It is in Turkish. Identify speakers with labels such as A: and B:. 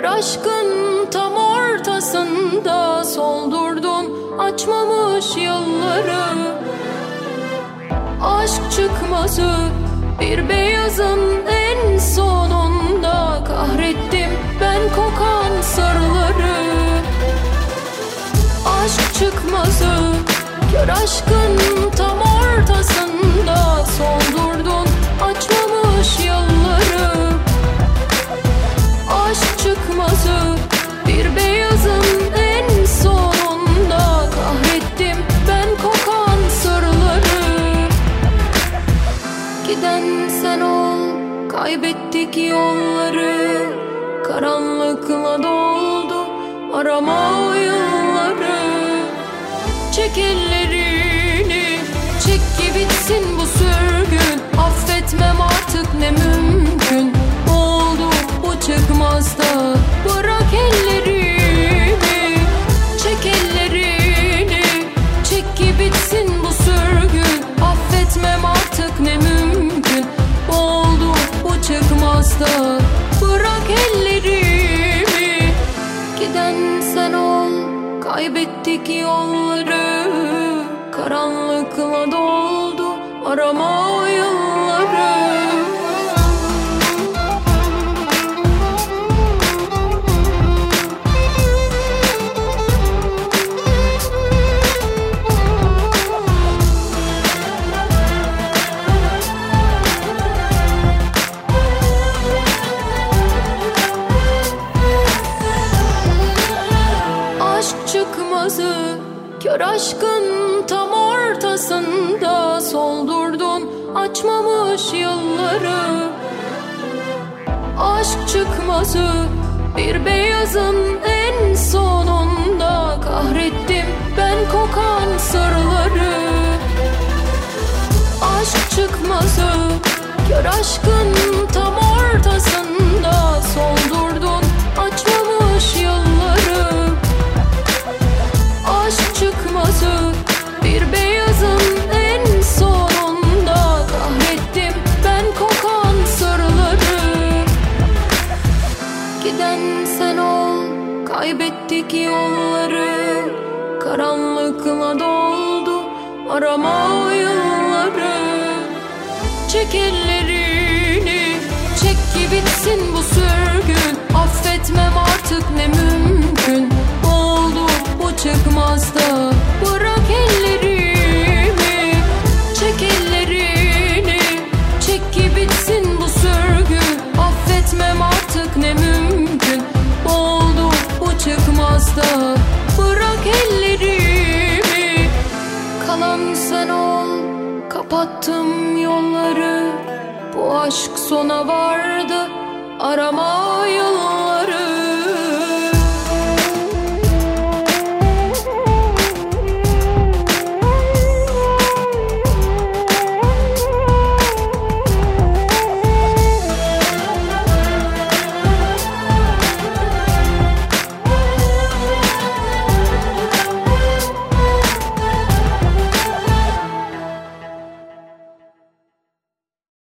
A: Kör aşkın tam ortasında soldurdun açmamış yılları. Aşk çıkmazı bir beyazın en sonunda kahrettim ben kokan sarıları. Aşk çıkmazı kör aşkın tam ortasında soldurdun açmamış yılları. Aşk çıkmazı bir beyazın en sonunda kahrettim ben kokan sarıları. Giden sen ol, kaybettik yolları, karanlıkla doldu arama yılları. Çek ellerini, çek ki bitsin bu sürgün, affetmem artık ne mümkün. Oldu bu çıkmaz da bırak ellerimi. Çek ellerini, çek ki bitsin bu sürgün, affetmem artık ne mümkün. Oldu bu çıkmaz da bırak ellerimi. Giden sen ol, kaybettik yolları, karanlıkla doldu arama yılları. Çıkmazı kör aşkın tam ortasında soldurdun açmamış yılları. Aşk çıkmazı bir beyazın en sonunda kahrettim ben kokan sarıları. Aşk çıkmazı kör aşkın tam ortasında soldurdun açmamış yılları. Aşk çıkmazı bir beyazın en sonunda kahrettim ben kokan sarıları. Giden sen ol, kaybettik yolları, karanlıkla doldu arama yılları. Çek ellerini, çek ki bitsin bu sürgün, affetmem artık ne mümkün. Oldu bu çıkmaz da bırak ellerimi. Çek ellerini, çek ki bitsin bu sürgün, affetmem artık ne mümkün. Oldu bu çıkmaz da bırak ellerimi. Kalan sen ol, kapattım yolları, bu aşk sona vardı arama yılları.